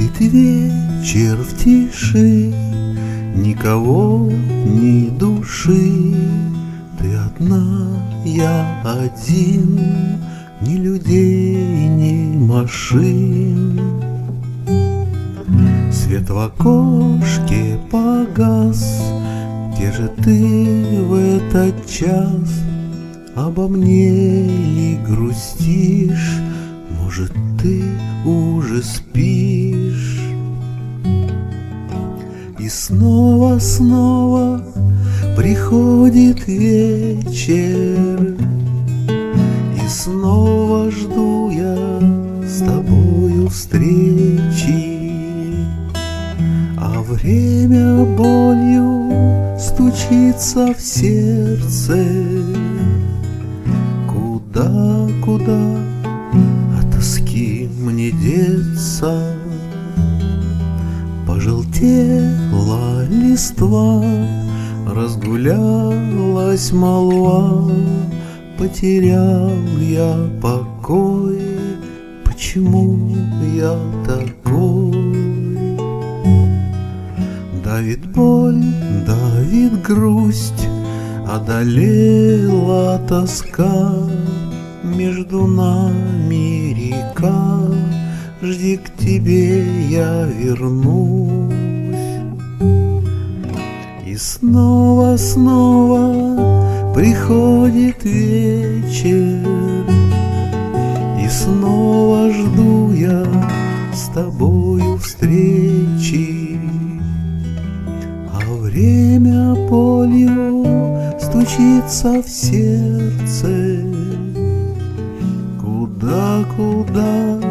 вечер в тиши, никого, ни души. Ты одна, я один, ни людей, ни машин. Свет в окошке погас. Где же ты в этот час? Обо мне ли грустишь? Может, ты уже спишь? И снова приходит вечер, и снова жду я с тобою встречи, а время болью стучится в сердце. Куда от тоски мне деться? Пожелтела листва, разгулялась молва, потерял я покой. Почему я такой? Давит боль, давит грусть, одолела тоска. Между нами река, жди, к тебе я вернусь. И снова приходит вечер, и снова жду я с тобою встречи, а время болью стучится в сердце. Куда